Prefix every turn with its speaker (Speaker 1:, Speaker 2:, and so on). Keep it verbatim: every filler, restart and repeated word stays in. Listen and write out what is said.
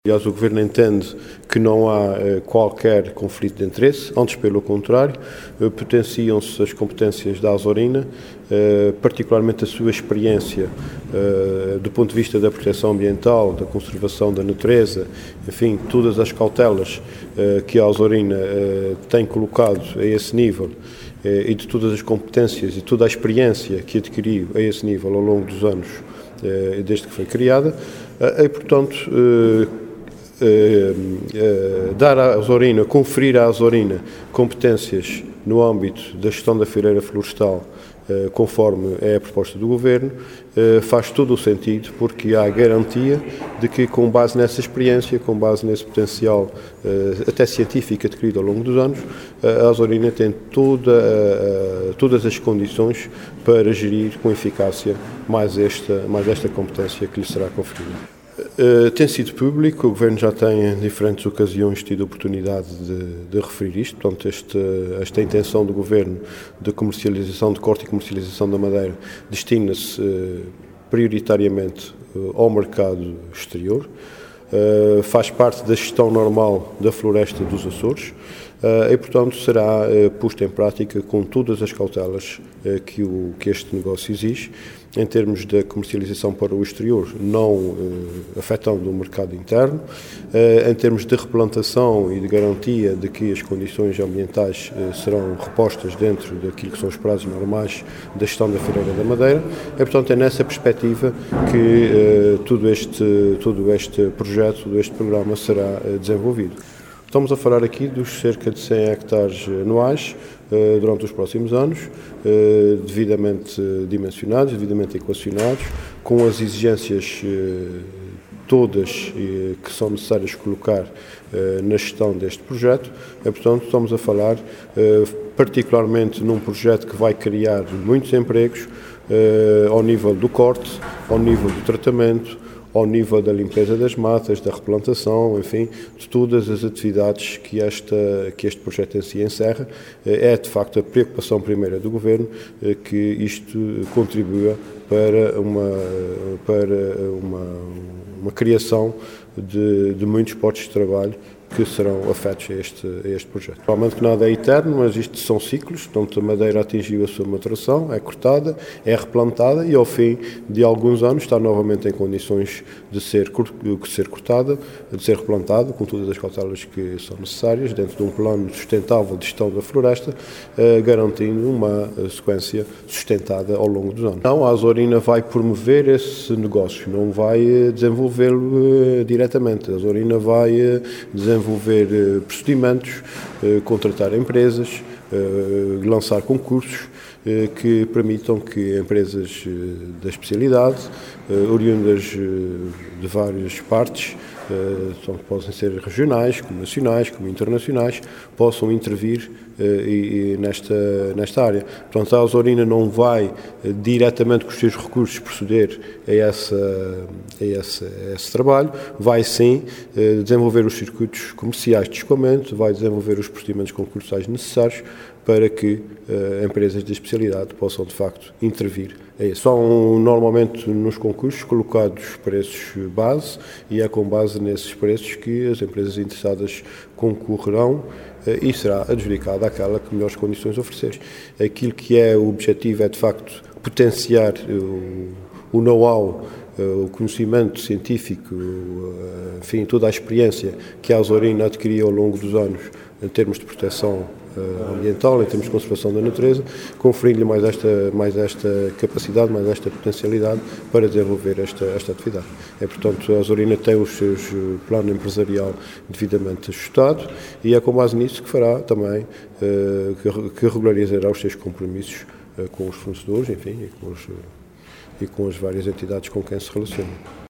Speaker 1: Aliás, o Governo entende que não há eh, qualquer conflito de interesse, antes pelo contrário, eh, potenciam-se as competências da Azorina, eh, particularmente a sua experiência eh, do ponto de vista da proteção ambiental, da conservação da natureza, enfim, todas as cautelas eh, que a Azorina eh, tem colocado a esse nível eh, e de todas as competências e toda a experiência que adquiriu a esse nível ao longo dos anos eh, desde que foi criada, eh, e, portanto, eh, Uh, uh, dar à Azorina, conferir à Azorina competências no âmbito da gestão da fileira florestal, uh, conforme é a proposta do Governo, uh, faz todo o sentido, porque há a garantia de que, com base nessa experiência, com base nesse potencial uh, até científico adquirido ao longo dos anos, uh, a Azorina tem toda, uh, todas as condições para gerir com eficácia mais esta, mais esta competência que lhe será conferida. Uh, tem sido público, o Governo já tem em diferentes ocasiões tido a oportunidade de, de referir isto, portanto este, esta intenção do Governo de comercialização, de corte e comercialização da madeira destina-se uh, prioritariamente uh, ao mercado exterior, uh, faz parte da gestão normal da floresta dos Açores uh, e, portanto, será uh, posto em prática com todas as cautelas uh, que, o, que este negócio exige, em termos da comercialização para o exterior, não uh, afetando o mercado interno, uh, em termos de replantação e de garantia de que as condições ambientais uh, serão repostas dentro daquilo que são os prazos normais da gestão da fileira da madeira, e, portanto, é nessa perspectiva que uh, todo, este, todo este projeto, todo este programa será uh, desenvolvido. Estamos a falar aqui dos cerca de cem hectares anuais uh, durante os próximos anos, uh, devidamente dimensionados, devidamente equacionados, com as exigências uh, todas uh, que são necessárias colocar uh, na gestão deste projeto. E, portanto, estamos a falar uh, particularmente num projeto que vai criar muitos empregos uh, ao nível do corte, ao nível do tratamento, ao nível da limpeza das matas, da replantação, enfim, de todas as atividades que, esta, que este projeto em si encerra. É, de facto, a preocupação primeira do Governo que isto contribua para uma, para uma, uma criação de, de muitos postos de trabalho que serão afetos a este, a este projeto. Provavelmente que nada é eterno, mas isto são ciclos, portanto a madeira atingiu a sua maturação, é cortada, é replantada e ao fim de alguns anos está novamente em condições de ser, de ser cortada, de ser replantada, com todas as cautelas que são necessárias, dentro de um plano sustentável de gestão da floresta, eh, garantindo uma sequência sustentada ao longo dos anos. Não, a Azorina vai promover esse negócio, não vai desenvolvê-lo eh, diretamente. A Azorina vai eh, desenvolver desenvolver uh, procedimentos, uh, contratar empresas, uh, lançar concursos uh, que permitam que empresas uh, da especialidade, uh, oriundas uh, de várias partes, uh, então, podem ser regionais, como nacionais, como internacionais, possam intervir uh, e, e nesta, nesta área. Portanto, a Azorina não vai uh, diretamente com os seus recursos proceder a, essa, a, esse, a esse trabalho, vai sim uh, desenvolver os circuitos comerciais de escoamento, vai desenvolver os procedimentos concursais necessários para que uh, empresas de especialidade possam, de facto, intervir. É, são normalmente nos concursos colocados preços base e é com base nesses preços que as empresas interessadas concorrerão uh, e será adjudicada aquela que melhores condições oferecer. Aquilo que é o objetivo é, de facto, potenciar o, o know-how, o conhecimento científico, enfim, toda a experiência que a Azorina adquiriu ao longo dos anos em termos de proteção ambiental, em termos de conservação da natureza, conferindo-lhe mais esta, mais esta capacidade, mais esta potencialidade para desenvolver esta, esta atividade. É, portanto, a Azorina tem o seu plano empresarial devidamente ajustado e é com base nisso que fará também, que, que regularizará os seus compromissos com os fornecedores, enfim, e com os e com as várias entidades com quem se relaciona.